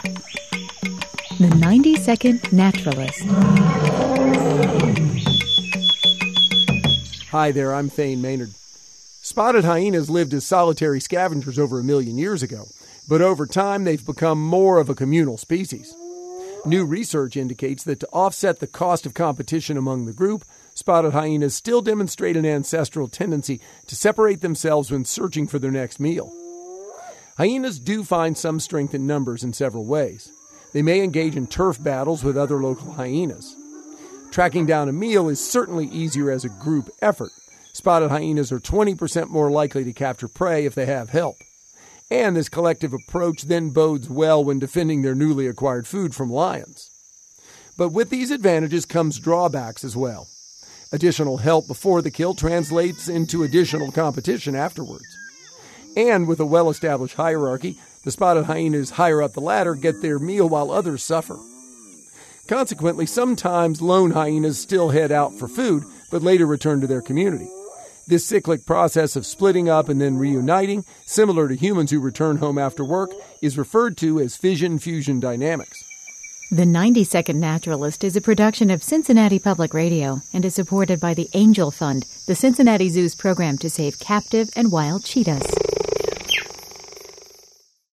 The 90-Second Naturalist. Hi there, I'm Thane Maynard. Spotted hyenas lived as solitary scavengers over 1 million years ago, but over time they've become more of a communal species. New research indicates that to offset the cost of competition among the group, spotted hyenas still demonstrate an ancestral tendency to separate themselves when searching for their next meal. Hyenas do find some strength in numbers in several ways. They may engage in turf battles with other local hyenas. Tracking down a meal is certainly easier as a group effort. Spotted hyenas are 20% more likely to capture prey if they have help. And this collective approach then bodes well when defending their newly acquired food from lions. But with these advantages comes drawbacks as well. Additional help before the kill translates into additional competition afterwards. And with a well-established hierarchy, the spotted hyenas higher up the ladder get their meal while others suffer. Consequently, sometimes lone hyenas still head out for food, but later return to their community. This cyclic process of splitting up and then reuniting, similar to humans who return home after work, is referred to as fission-fusion dynamics. The 90-Second Naturalist is a production of Cincinnati Public Radio and is supported by the Angel Fund, the Cincinnati Zoo's program to save captive and wild cheetahs.